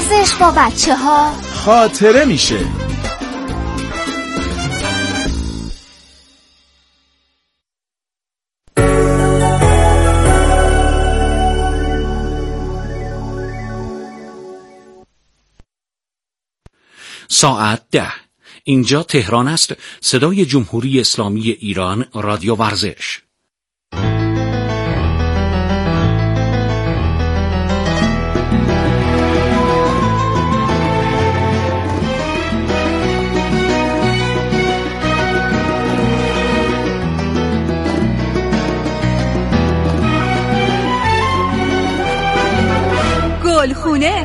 ورزش با بچه ها خاطره میشه. ساعت 10. اینجا تهران است. صدای جمهوری اسلامی ایران، رادیو ورزش. گلخونه.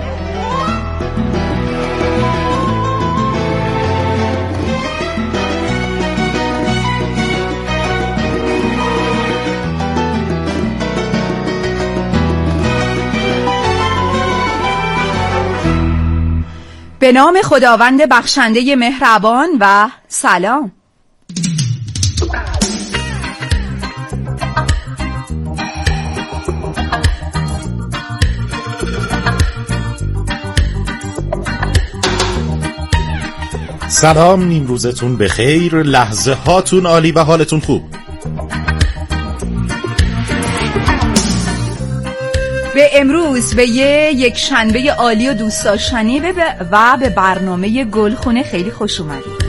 به نام خداوند بخشنده مهربان و سلام. سلام، نیمروزتون بخیر، لحظه هاتون عالی و حالتون خوب. به امروز به یک شنبه عالی و دوست داشتنی و به برنامه گلخونه خیلی خوش اومدید.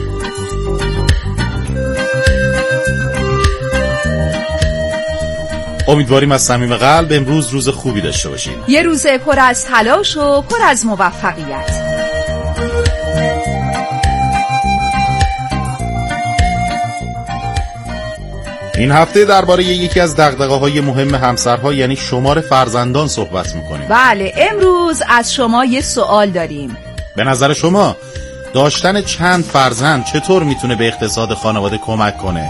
امیدواریم از صمیم قلب امروز روز خوبی داشته باشیم. یه روز پر از تلاش و پر از موفقیت. این هفته درباره یکی از دغدغه‌های مهم همسرها یعنی شمار فرزندان صحبت می‌کنیم. بله، امروز از شما یه سوال داریم. به نظر شما داشتن چند فرزند چطور میتونه به اقتصاد خانواده کمک کنه؟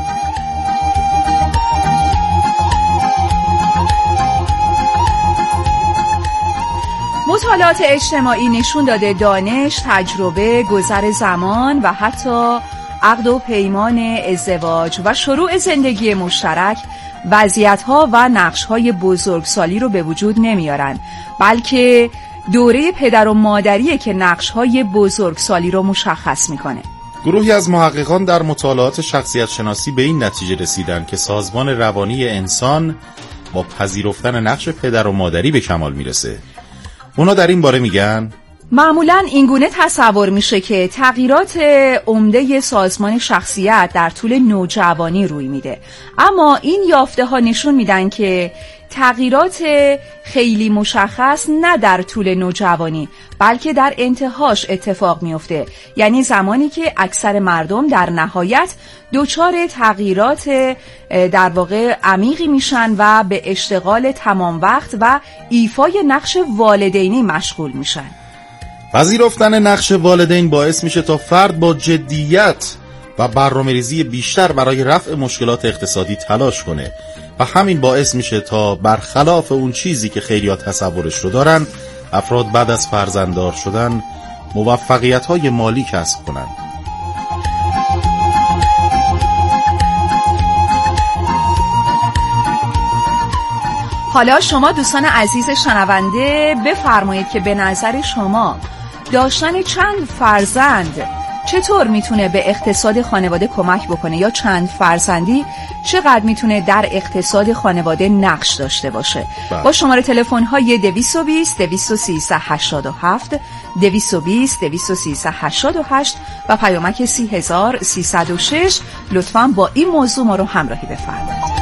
مطالعات اجتماعی نشون داده دانش، تجربه، گذر زمان و حتی عقد و پیمان ازدواج و شروع زندگی مشترک وضعیت‌ها و نقش‌های بزرگسالی رو به وجود نمیارن، بلکه دوره پدر و مادریه که نقش‌های بزرگسالی رو مشخص میکنه. گروهی از محققان در مطالعات شخصیت شناسی به این نتیجه رسیدن که سازمان روانی انسان با پذیرفتن نقش پدر و مادری به کمال میرسه. اونا در این باره میگن معمولاً اینگونه تصور میشه که تغییرات عمده سازمان شخصیت در طول نوجوانی روی میده، اما این یافته ها نشون میدن که تغییرات خیلی مشخص نه در طول نوجوانی بلکه در انتهاش اتفاق میفته، یعنی زمانی که اکثر مردم در نهایت دچار تغییرات در واقع عمیقی میشن و به اشتغال تمام وقت و ایفای نقش والدینی مشغول میشن. پذیرفتن نقش والدین باعث میشه تا فرد با جدیت و برنامه‌ریزی بیشتر برای رفع مشکلات اقتصادی تلاش کنه و همین باعث میشه تا برخلاف اون چیزی که خیلی‌ها تصورش رو دارن، افراد بعد از فرزنددار شدن موفقیت‌های مالی کسب کنن. حالا شما دوستان عزیز شنونده بفرمایید که به نظر شما داشتن چند فرزند چطور میتونه به اقتصاد خانواده کمک بکنه، یا چند فرزندی چقدر میتونه در اقتصاد خانواده نقش داشته باشه؟ با شماره تلفن های 220 213 87 220 213 88 و پیامک 30306 لطفاً با این موضوع ما رو همراهی بفرمایید.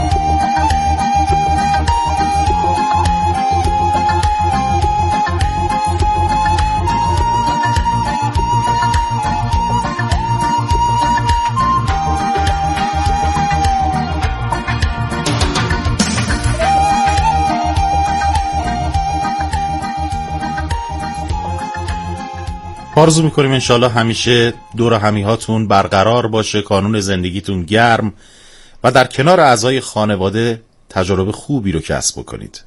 آرزو میکنیم انشالله همیشه دور همی هاتون برقرار باشه، کانون زندگیتون گرم و در کنار اعضای خانواده تجربه خوبی رو کسب بکنید.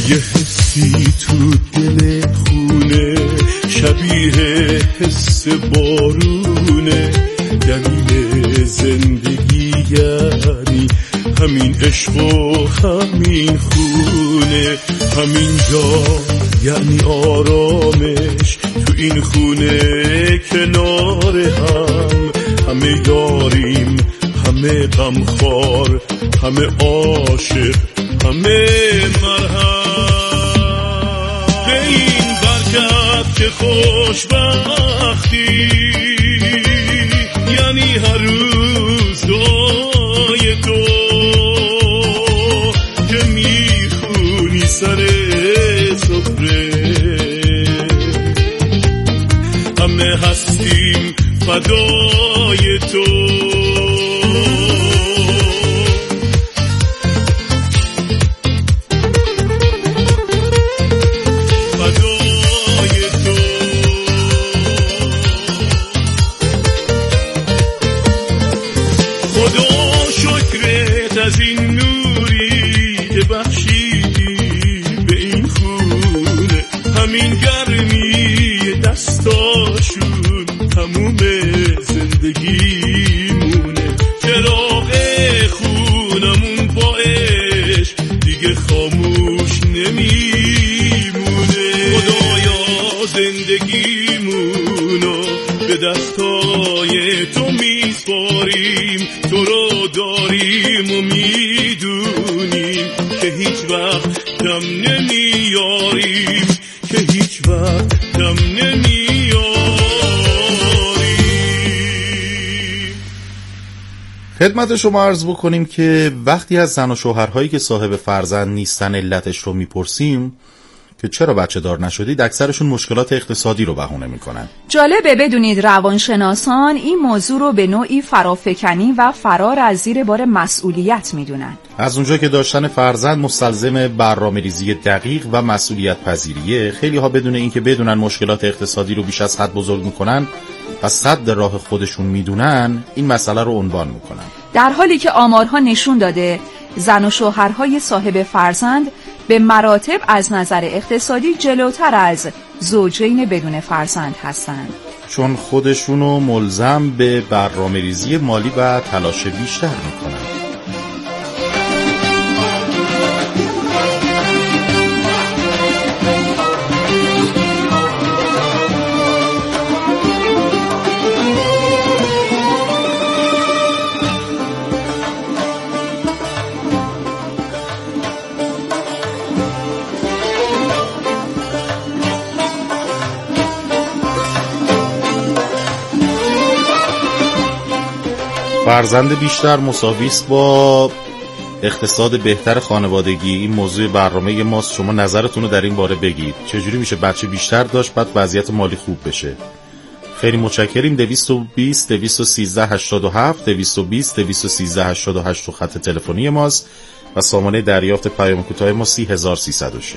یه حسی تو دل خونه شبیه حس بارونه، دلیل زندگی یعنی همین عشق و همین خونه، همین جا یعنی آرامش، تو این خونه کنار هم، همه یاریم، همه غمخوار، همه عاشق، همه مرهم. به این برکت که خوشبختی یعنی هر روز دعای تو که میخونی سر سفره، همه هستیم فدای تو. از این نوری که بخشیدی به این خونه، همین گرمی دستاشون تموم زندگیمونه، چراغ خونمون با عشق دیگه خاموش نمیمونه. خدایا زندگیمونو به دستای تو میسپاریم، تو رو داریم و میدونیم که هیچ وقت کم نمیاریم، که هیچ وقت کم نمیاریم. خدمت شما عرض بکنیم که وقتی از زن و شوهرهایی که صاحب فرزند نیستن علتش رو میپرسیم که چرا بچه دار نشدید، اکثرشون مشکلات اقتصادی رو بهونه میکنن. جالبه بدونید روانشناسان این موضوع رو به نوعی فرافکنی و فرار از زیر بار مسئولیت میدونن. از اونجا که داشتن فرزند مستلزم برنامه‌ریزی دقیق و مسئولیت پذیریه، خیلی ها بدون اینکه بدونن مشکلات اقتصادی رو بیش از حد بزرگ میکنن و صد راه خودشون میدونن، این مسئله رو عنوان میکنن. در حالی که آمارها نشون داده زن و شوهرهای صاحب فرزند به مراتب از نظر اقتصادی جلوتر از زوجین بدون فرزند هستند، چون خودشونو ملزم به برنامه‌ریزی مالی و تلاش بیشتر میکنن. فرزند بیشتر مساویست با اقتصاد بهتر خانوادگی. این موضوع برنامه ماست. شما نظرتون رو در این باره بگید. چجوری میشه بچه بیشتر داشت بعد وضعیت مالی خوب بشه؟ خیلی متشکریم. 220 213 87 220 213 88 تو خط تلفنی ماست و سامانه دریافت پیام کوتاه ما 30306.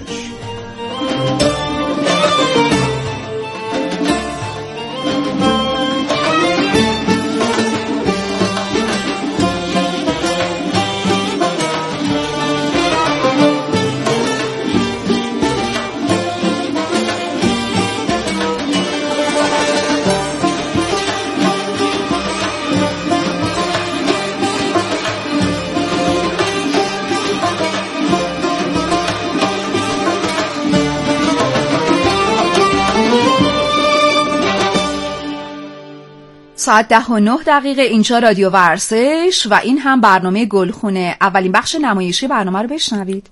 ساعت 10:09 اینجا رادیو ورزش و این هم برنامه گلخونه. اولین بخش نمایشی برنامه رو بشنوید.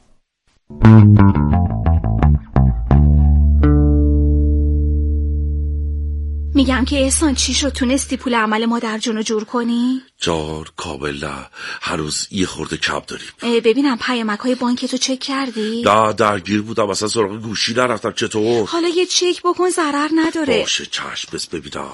میگم که احسان چی شد؟ تونستی پول عمل مادر جونو جور کنی؟ جار کامل نه، هنوز یه خورده کم داریم. ببینم پیامک‌های بانکتو چک کردی؟ نه درگیر بودم، اصلا سراغ گوشی نرفتم. چطور؟ حالا یه چک بکن، ضرر نداره. باشه چشم، بس ببینم.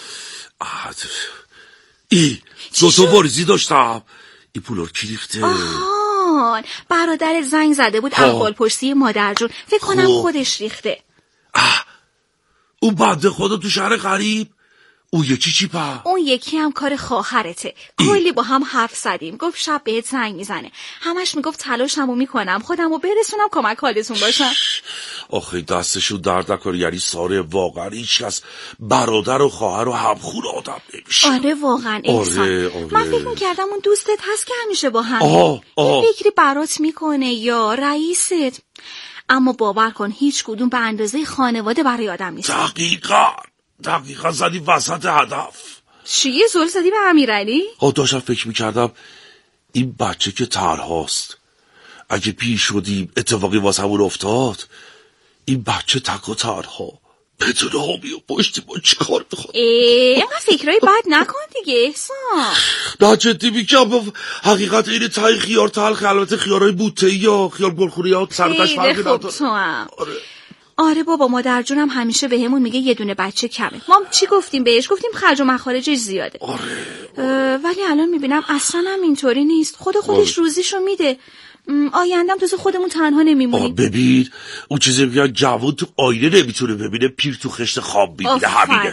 دوتا واریزی داشتم. این پولار کی ریخته؟ آهان، برادر زنگ زده بود احوال پرسی مادر جون، فکر کنم خودش ریخته. اون بنده خدا تو شهر غریب، اون یکی چی پا؟ اون یکی هم کار خواهرته. کلی با هم حرف زدیم. گفت شب بهت زنگ میزنه. همش میگفت تلاشمو میکنم خودمو برسونم کمک حالتون باشم. آخه دستشو درد نکنه. یعنی ساره واقعا هیچ کس برادر و خواهر و همخون آدم نمیشه. آره واقعا احسان. من فکر میکردم اون دوستت هست که همیشه با هم یه فکری برات میکنه یا رئیست. اما باور کن هیچ کدوم به اندازه خانواده برای آدم نیست. دقیقا زدی وسط هدف. چیه زل زدی به امیرعلی؟ داشتم فکر میکردم این بچه که تنهاست، اگه پیر شدیم اتفاقی واسه همون افتاد، این بچه تک و تنها بدون حامی و پشتی ما چی کار میخواد؟ اینقدر فکرهای بد نکن دیگه احسان. نه جدی میگم، حقیقت اینه تای خیار تلخ. البته خیارهای بوته‌ای یا خیار گلخوری ها سرکش فرقی نداره. تو هم آره بابا مادر جونم همیشه بهمون میگه یه دونه بچه کمه. ما چی گفتیم بهش؟ گفتیم خرج و مخارجش زیاده. ولی الان میبینم اصلا هم اینطوری نیست. خودش روزیشو میده. آیندم تو خودمون تنها نمیمونیم. ببین اون چیزی میگن جوان تو آینه نمیتونه ببینه، پیر تو خشت خواب میبینه.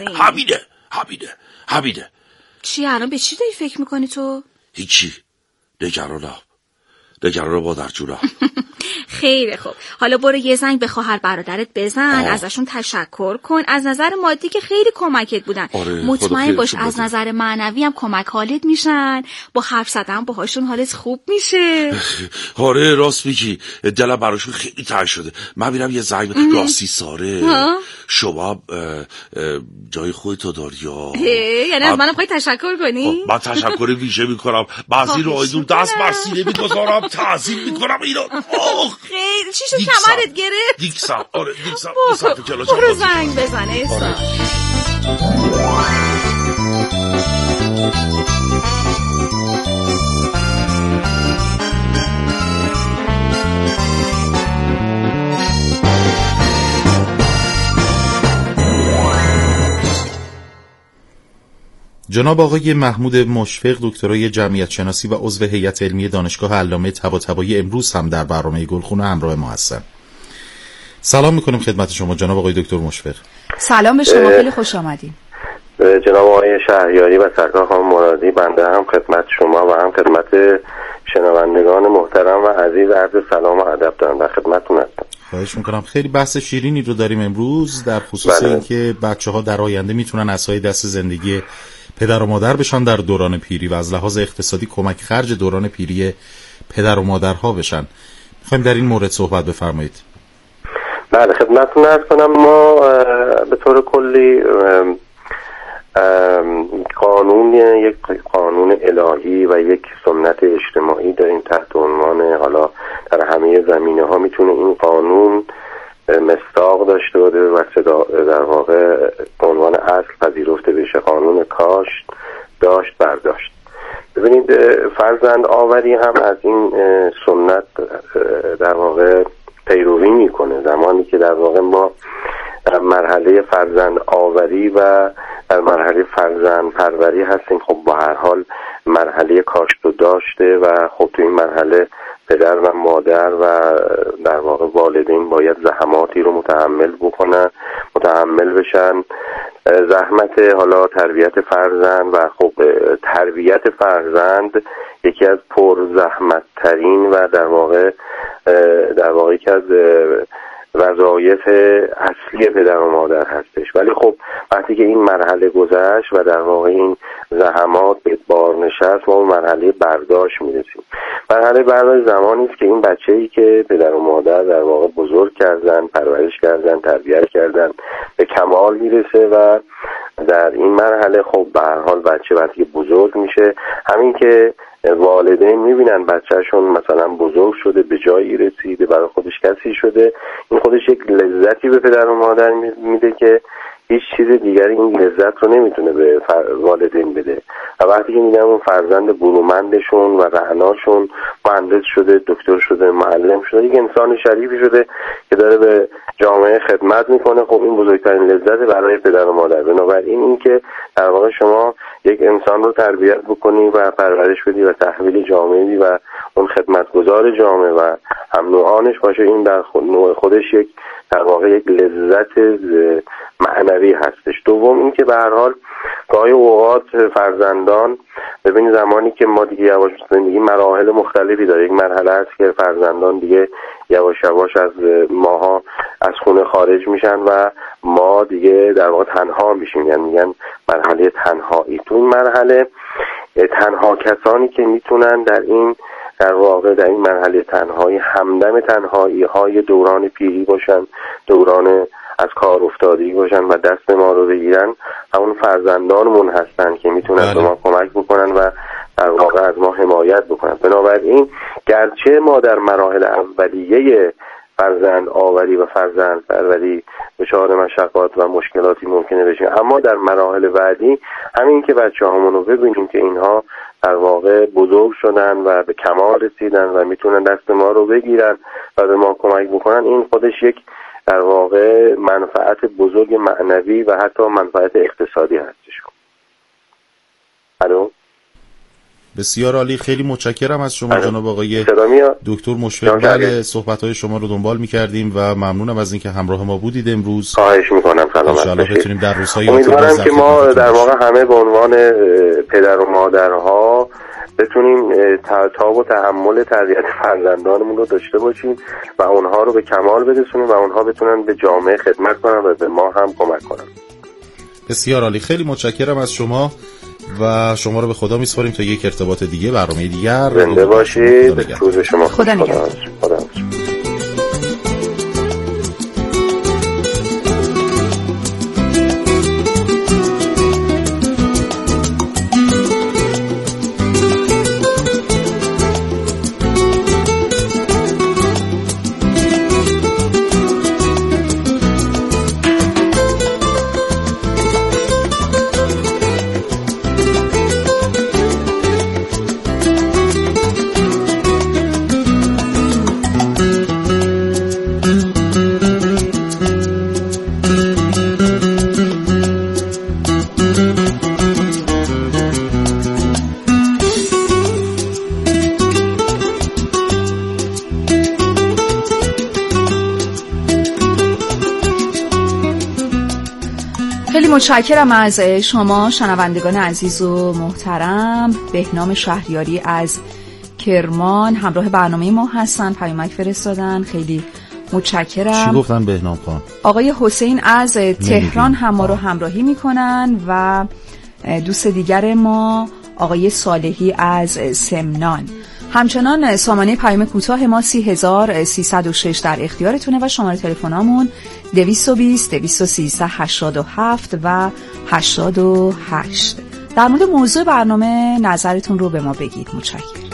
همینه. چی الان به چی داری فکر میکنی تو؟ هیچی. نگرانم مادر جونم. خیلی خوب. حالا برو یه زنگ به خواهر برادرت بزن، ازشون تشکر کن. از نظر مادی که خیلی کمکت بودن. مطمئن باش از نظر معنوی هم کمک حالت میشن. با حرف زدن باهاشون حالت خوب میشه. آره راست میگی، دلم براشون خیلی تنگ شده. من میرم یه زنگ راستی ساره شما جای خودتو داری یا یعنی از منم خواهی تشکر کنی؟ من تشکر ویژه میکنم. بعضی رو آیدون دست بر سینه میگذارم، تعظیم میکنم. ایران خیلی چی شد کمرت گرفت؟ دیکسم برو زنگ بزنه احسان. جناب آقای محمود مشفق دکترای جمعیت شناسی و عضو هیئت علمی دانشگاه علامه طباطبایی امروز هم در برنامه گلخونه همراه ما هستن. سلام میکنم خدمت شما جناب آقای دکتر مشفق. سلام به شما، خیلی خوش آمدید. جناب آقای شهریاری و سرکار خانم مرادی، بنده هم خدمت شما و هم خدمت شنوندگان محترم و عزیز عرض سلام و ادب دارم. در خدمتتون هستم. خواهش میکنم. خیلی بحث شیرینی رو داریم امروز در خصوص اینکه بچه‌ها در آینده میتونن عصای دست زندگی پدر و مادر بشن در دوران پیری و از لحاظ اقتصادی کمک خرج دوران پیری پدر و مادرها بشن. میخوایم در این مورد صحبت بفرمایید. بله خدمتتون عرض کنم. ما به طور کلی یک قانون الهی و یک سنت اجتماعی داریم تحت عنوان، حالا در همه زمینه ها میتونه این قانون مصداق داشته و در واقع عنوان اصل پذیرفته بشه. قانون کاشت داشت برداشت. ببینید فرزند آوری هم از این سنت در واقع پیروی میکنه. زمانی که در واقع ما در مرحله فرزند آوری و در مرحله فرزند پروری هستیم، خب با هر حال مرحله کاشت و داشته و خب تو این مرحله پدر و مادر و در واقع والدین باید زحماتی رو متحمل بشن. زحمت حالا تربیت فرزند و خب تربیت فرزند یکی از پر زحمت ترین و در واقع یکی از وظایف اصلی پدر و مادر هستش. ولی خب وقتی که این مرحله گذشت و در واقع این زحمات به بار نشست، ما به مرحله برداشت میرسیم. مرحله برداشت زمانی است که این بچه‌ای که پدر و مادر در واقع بزرگ کردن، پرورش کردن، تربیت کردن به کمال میرسه و در این مرحله خب به هر حال بچه وقتی بزرگ میشه، همین که والدین میبینن بچهشون مثلا بزرگ شده، به جایی رسیده، برای خودش کسی شده، این خودش یک لذتی به پدر و مادر میده که هیچ چیز دیگری این لذت رو نمیتونه به والدین بده. و وقتی که میدن اون فرزند برومندشون و رعناشون مهندس شده، دکتر شده، معلم شده، یک انسان شریفی شده که داره به جامعه خدمت میکنه، خب این بزرگترین لذت برای پدر و مادر. بنابراین این که در واقع شما یک انسان رو تربیت بکنی و پرورش بدی و تحویل جامعه بدی و اون خدمتگزار جامعه و هم نوعانش باشه، این در نوع خودش یک در واقع یک لذت معنوی هستش. دوم این که به هر حال گاهی اوقات فرزندان ببین زمانی که ما دیگه یواش زندگی مراحل مختلفی داره، یک مرحله هست که فرزندان دیگه یواش یواش از ماها از خونه خارج میشن و ما دیگه در واقع تنها میشیم، یعنی میگن مرحله تنهایی. تو این مرحله تنها کسانی که میتونن در واقع در این مرحله تنهایی همدم تنهایی های دوران پیری باشن، دوران از کار افتادگی باشن و دست ما رو بگیرن، همون فرزندانمون هستن که میتونن به ما کمک بکنن و در واقع از ما حمایت بکنن. بنابراین گرچه ما در مراحل اولیه فرزند آوری و فرزند پروری دچار مشقات و مشکلاتی ممکنه بشیم، اما در مراحل بعدی همین که بچه‌هامون رو ببینیم که اینها در واقع بزرگ شدن و به کمال رسیدن و میتونن دست ما رو بگیرن و به ما کمک بکنن، این خودش یک در واقع منفعت بزرگ معنوی و حتی منفعت اقتصادی هستش. الو، بسیار عالی، خیلی متشکرم از شما جناب آقای دکتر مشفق. بله، صحبت‌های شما رو دنبال می‌کردیم و ممنونم از اینکه همراه ما بودید امروز. خواهش می‌کنم، سلامت باشید. بتونیم در روزهای امیدوارم که ما در واقع همه به عنوان پدر و مادرها بتونیم تاب و تحمل تربیت فرزندانمون رو داشته باشیم و اونها رو به کمال برسونیم و اونها بتونن به جامعه خدمت کنن و به ما هم کمک کنن. بسیار عالی، خیلی متشکرم از شما و شما رو به خدا میسپاریم تا یک ارتباط دیگه، برنامه دیگر. زنده باشید. روز شما خدا نگهدار. خدا. متشکرم از شما شنوندگان عزیز و محترم. بهنام شهریاری از کرمان همراه برنامه ما هستن، پیامک فرستادن، خیلی متشکرم. چی گفتن بهنام خان؟ آقای حسین از تهران هم ما رو همراهی میکنن و دوست دیگر ما آقای صالحی از سمنان. همچنان سامانه پیام کوتاه ما 30306 در اختیارتونه و شماره تلفنامون 220 213 87 و 88. در مورد موضوع برنامه نظرتون رو به ما بگید. متشکرم.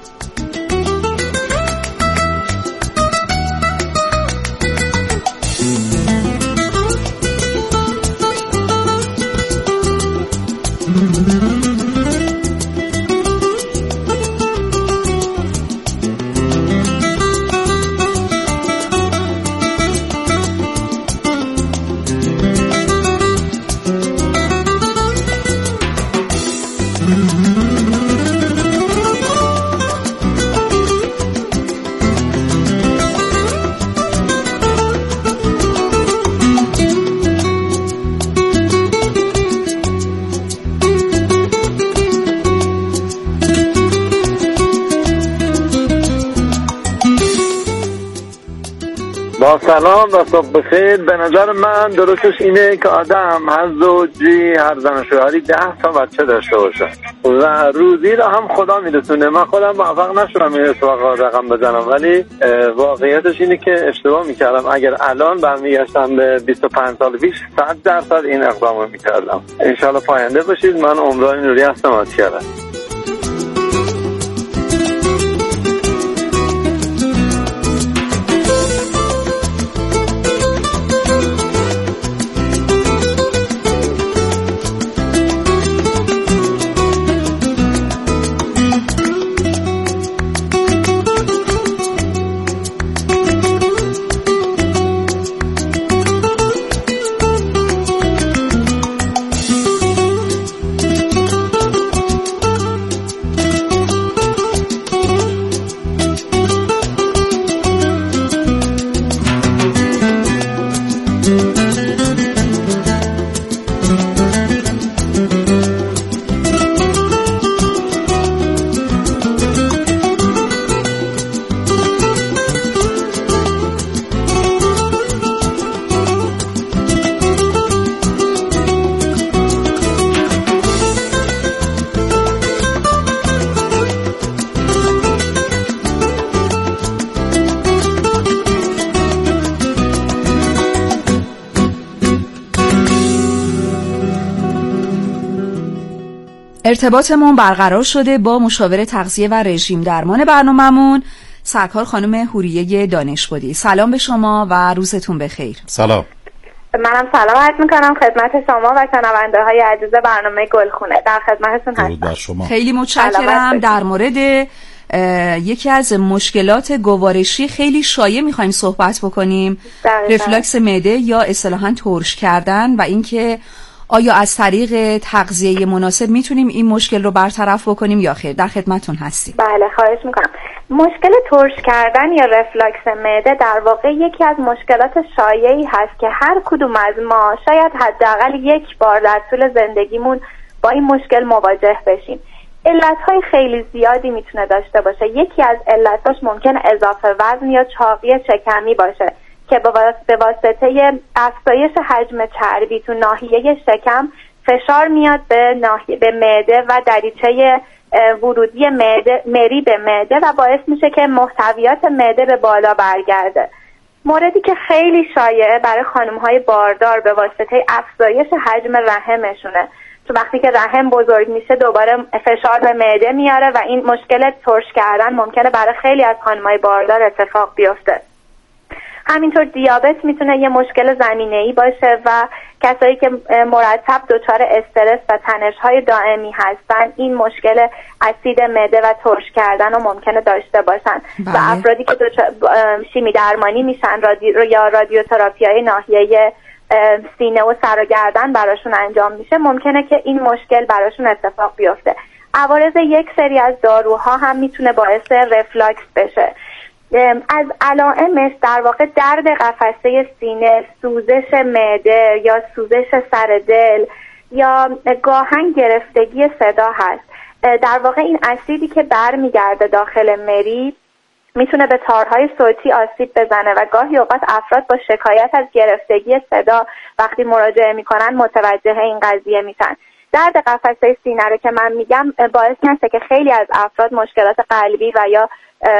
با سلام و صبح بخیر. به نظر من درستش اینه که آدم هر زوجی هر زن و شوهری 10 تا بچه داشته باشه و روزی رو هم خدا میرسونه. من خودم موفق نشدم این رقم بزنم، ولی واقعیتش اینه که اشتباه میکردم. اگر الان برمیگشتم به 25 سال پیش 100% این اقدام رو میکردم. انشالله پاینده باشید. من عمران نوری هستم از کرج. ارتباطمون برقرار شده با مشاور تغذیه و رژیم درمان برنامه‌مون سرکار خانم حوریه دانشبودی. سلام به شما و روزتون بخیر. سلام. منم سلام عرض میکنم خدمت شما و شنونده های عزیز برنامه گلخونه. در خدمتتون هستم. خیلی متشکرم. در مورد یکی از مشکلات گوارشی خیلی شایع میخوایم صحبت بکنیم، رفلاکس معده یا اصطلاحاً ترش کردن، و اینکه آیا از طریق تغذیه مناسب میتونیم این مشکل رو برطرف بکنیم یا خیر. در خدمتون هستیم. بله خواهش میکنم. مشکل ترش کردن یا رفلاکس معده در واقع یکی از مشکلات شایعی هست که هر کدوم از ما شاید حداقل یک بار در طول زندگیمون با این مشکل مواجه بشیم. علتهای خیلی زیادی میتونه داشته باشه. یکی از علتاش ممکنه اضافه وزن یا چاقی شکمی باشه که به واسطه افزایش حجم چربی تو ناحیه شکم فشار میاد به معده و دریچه ورودی مری به معده و باعث میشه که محتویات معده به بالا برگرده. موردی که خیلی شایعه برای خانم‌های باردار به واسطه افزایش حجم رحمشونه، تو وقتی که رحم بزرگ میشه دوباره فشار به معده میاره و این مشکل ترش کردن ممکنه برای خیلی از خانم‌های باردار اتفاق بیفته. همینطور دیابت میتونه یه مشکل زمینه‌ای باشه و کسایی که مرتب دچار استرس و تنش‌های دائمی هستن این مشکل اسید معده و ترش کردن رو ممکنه داشته باشن. و افرادی که شیمی درمانی میشن یا رادیوتراپی‌های ناحیه سینه و سر و گردن براشون انجام میشه ممکنه که این مشکل براشون اتفاق بیفته. عوارض یک سری از داروها هم میتونه باعث رفلاکس بشه. از علائمش در واقع درد قفسه سینه، سوزش معده یا سوزش سر دل یا گاهن گرفتگی صدا هست. در واقع این اسیدی که برمیگرده داخل مری میتونه به تارهای صوتی آسیب بزنه و گاهی اوقات افراد با شکایت از گرفتگی صدا وقتی مراجعه میکنن متوجه این قضیه میشن. درد قفسه سینه رو که من میگم باعث میشه که خیلی از افراد مشکلات قلبی و یا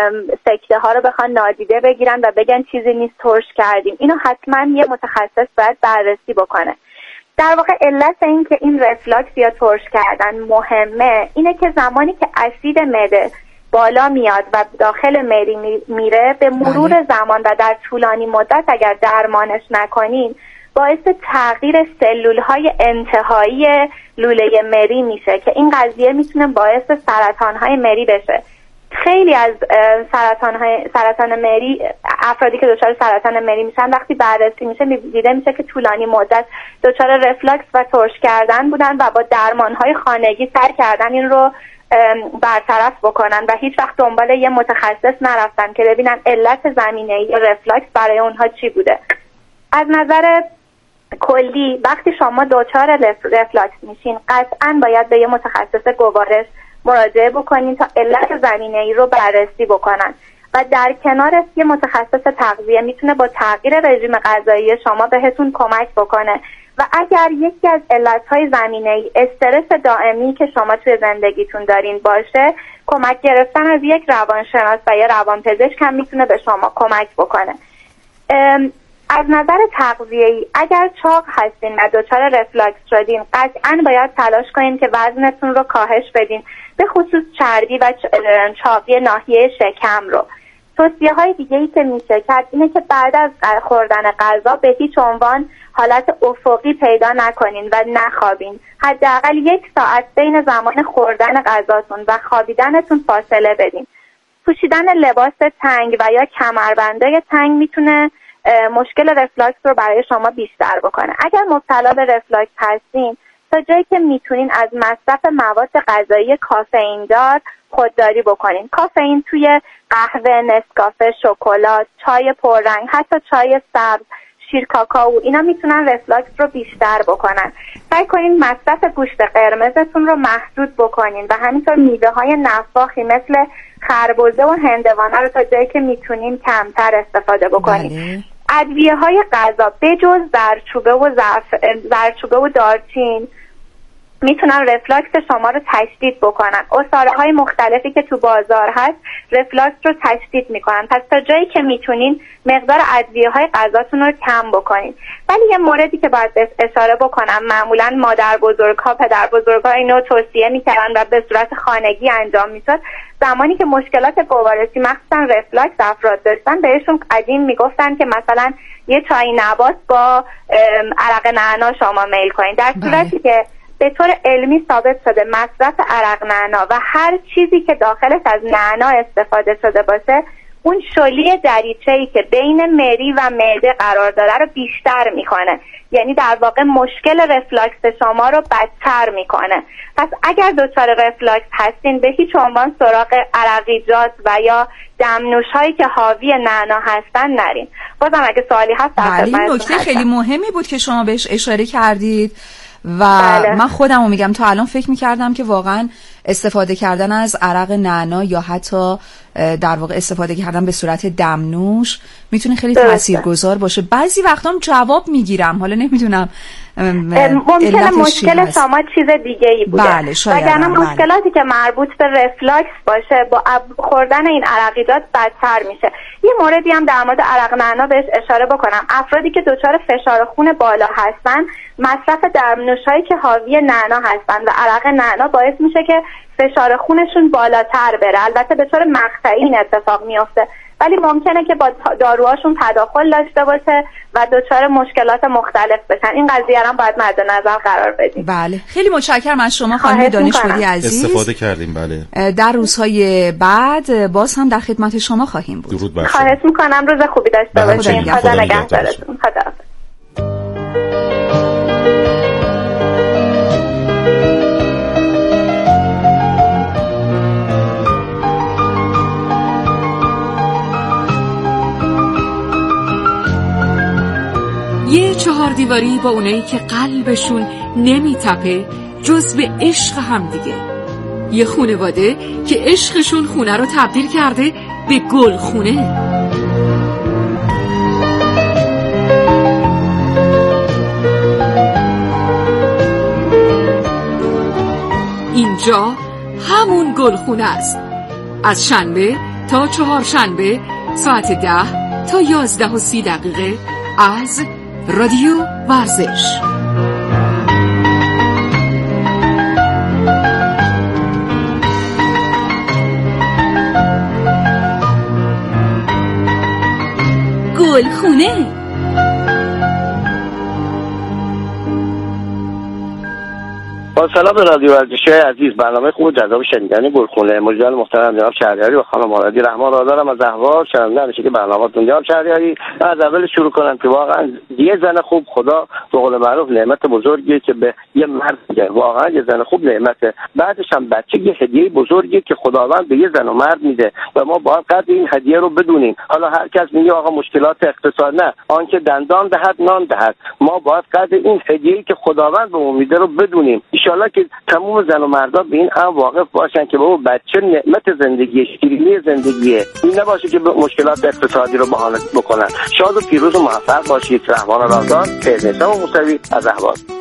سکته ها رو بخوان نادیده بگیرن و بگن چیزی نیست ترش کردیم. اینو حتما یه متخصص باید بررسی بکنه. در واقع علت این که این رفلاکس یا ترش کردن مهمه اینه که زمانی که اسید معده بالا میاد و داخل مری میره به مرور زمان و در طولانی مدت اگر درمانش نکنین باعث تغییر سلولهای انتهایی لوله مری میشه که این قضیه میتونه باعث سرطانهای مری بشه. خیلی از سرطان مری، افرادی که دچار سرطان مری میشن وقتی بررسی میشه دیده میشه که طولانی مدت دچار رفلاکس و ترش کردن بودن و با درمانهای خانگی سعی کردن این رو برطرف بکنن و هیچ وقت دنبال یه متخصص نرفتن که ببینن علت زمینه‌ای رفلاکس برای اونها چی بوده. از نظر کلی وقتی شما دچار رفلاکس میشین قطعاً باید به یه متخصص گوارش مراجعه بکنین تا علت زمینه‌ای رو بررسی بکنن و در کنارش یه متخصص تغذیه میتونه با تغییر رژیم غذایی شما بهتون کمک بکنه و اگر یکی از علت‌های زمینه‌ای استرس دائمی که شما توی زندگیتون دارین باشه کمک گرفتن از یک روانشناس و یا روانپزشک هم میتونه به شما کمک بکنه. از نظر تغذیه‌ای اگر چاق هستین و دچار رفلاکس شدین قطعاً باید تلاش کنین که وزنتون رو کاهش بدین، به خصوص چربی و چاقی ناحیه شکم رو. توصیه‌های دیگه‌ای که میشه کرد اینه که بعد از خوردن غذا به هیچ عنوان حالت افقی پیدا نکنین و نخوابین. حداقل 1 ساعت بین زمان خوردن غذاتون و خوابیدنتون فاصله بدین. پوشیدن لباس تنگ و یا کمربندای تنگ میتونه مشکل رفلاکس رو برای شما بیشتر بکنه. اگر مبتلا به رفلاکس هستین تا جایی که میتونین از مصرف مواد غذایی کافئین دار خودداری بکنین. کافئین توی قهوه، نسکافه، شکلات، چای پررنگ، حتی چای سبز، شیر کاکائو اینا میتونن رفلاکس رو بیشتر بکنن. سعی کنین مصرف گوشت قرمزتون رو محدود بکنین و همینطور میوه‌های نفاخی مثل خربزه و هندوانه رو تا جایی که میتونین کمتر استفاده بکنین. ادویه‌های غذا بجز زردچوبه و دارچین میتونن رفلاکس شما رو تشدید بکنن. عصاره های مختلفی که تو بازار هست رفلاکس رو تشدید میکنن. پس تا جایی که میتونین مقدار ادویه های غذاتون رو کم بکنین. ولی یه موردی که باید بهش اشاره بکنم، معمولا مادر بزرگ‌ها، پدر بزرگ‌ها اینو توصیه میکردن و به صورت خانگی انجام میشد. زمانی که مشکلات گوارشی مخصوصا رفلاکس افراد داشتن، بهشون قدیم میگفتن که مثلا یه چای نبات با عرق نعنا شما میل کنین، در صورتی که به طور علمی ثابت شده مصرف عرق نعنا و هر چیزی که داخلش از نعنا استفاده شده باشه اون شلی دریچه‌ای که بین مری و معده قرار داره رو بیشتر میکنه، یعنی در واقع مشکل رفلاکس شما رو بدتر میکنه. پس اگر دچار رفلاکس هستین به هیچ عنوان سراغ عرقیجات و یا دمنوش هایی که حاوی نعنا هستن نرین. بازم اگه سوالی هست این نکته خیلی مهمی بود که شما بهش اشاره کردید و بله. من خودمو میگم تا الان فکر میکردم که واقعا استفاده کردن از عرق نعنا یا حتی در واقع استفاده کردن به صورت دمنوش میتونه خیلی تاثیرگذار باشه. بعضی وقتا هم جواب میگیرم، حالا نمیدونم ممکنه مشکل شما چیز دیگه ای بوده. بله وگرنه مشکلاتی که مربوط به رفلاکس باشه با خوردن این عرقیجات بدتر میشه. یه موردی هم در مورد عرق نعنا بهش اشاره بکنم. افرادی که دچار فشار خون بالا هستن، مصرف دمنوش‌هایی که حاوی نعنا هستن و عرق نعنا باعث میشه که فشار خونشون بالاتر بره. البته به طور مقطعی این اتفاق میفته، ولی ممکنه که با داروهاشون تداخل داشته باشه و دچار مشکلات مختلف بشن. این قضیه هم باید مد نظر قرار بدیم. بله، خیلی متشکرم از شما خانم دانشوری عزیز. استفاده کردیم. بله، در روزهای بعد باز هم در خدمت شما خواهیم بود. درود بر شما. خواهش میکنم، روز خوبی داشته باشید. خدا نگهدارتون. خدا. یه چهار دیواری با اونایی که قلبشون نمیتپه جز به عشق هم دیگه. یه خونواده که عشقشون خونه رو تبدیل کرده به گل خونه. اینجا همون گل خونه است. از شنبه تا چهارشنبه ساعت 10 تا 11:30 از رادیو ورزش. گلخونه. با سلام به رادیو ورزشی عزیز، برنامه خوب جذاب شنیدنی گلخونه. مجدد محترم جناب شهریاری و خانم مرادی رحمان را دارم از احوال شنونده همیشه که برنامه‌تون جناب شهریاری. از اول شروع کنم که واقعا یه زن خوب خدا به قول معروف نعمت بزرگیه که به یه مرد میده. واقعا یه زن خوب نعمته. بعدش هم بچه یه هدیه بزرگیه که خداوند به یه زن و مرد میده و ما باید قدر این هدیه رو بدونیم. حالا هر کس میگه آقا مشکلات اقتصاد، نه، آنکه دندان دهد نان دهد. ما باید قدر این هدیه‌ای که خداوند به ما میده رو بدونیم. ان شاءالله که تمام زن و مردا به این امر واقف باشن که بابا بچه نعمت زندگیه، شیرینی زندگیه. این نباشه که مشکلات اقتصادی رو بهانه بکنن. شاد و پیروز و موفق باشید. رحمان رادان، فیض و موسوی از احوال.